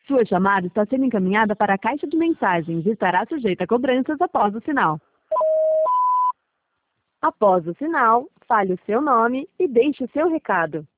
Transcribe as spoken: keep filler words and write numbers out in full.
Sua chamada está sendo encaminhada para a caixa de mensagens e estará sujeita a cobranças após o sinal. Após o sinal, fale o seu nome e deixe o seu recado.